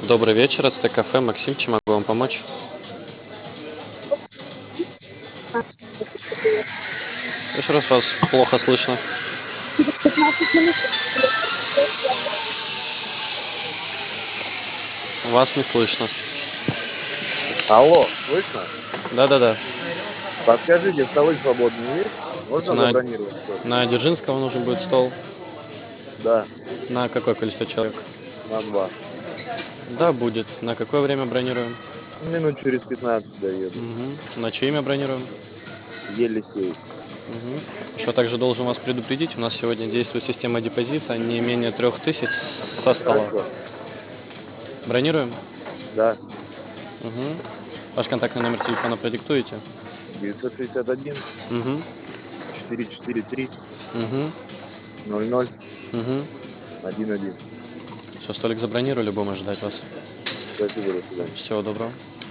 Добрый вечер, это кафе Максим, чем могу вам помочь? Еще раз вас плохо слышно. Через 15 минут. Вас не слышно. Алло, слышно? Да-да-да. Подскажите, столы свободные есть? Это Можно на, забронировать стол? на Дзержинского нужен будет стол. Да, На какое количество человек? на 2. Да, будет. На какое время бронируем? Минут через 15 доеду. На чье имя бронируем? Елисей. Еще также должен вас предупредить, у нас сегодня действует система депозита не менее 3000 со стола. Хорошо. Бронируем? Да. Ваш контактный номер телефона продиктуете? 961 Угу. 443 Угу. 00 Угу. 11. Все, столик забронировали, будем ожидать вас. Спасибо, до свидания. Всего доброго.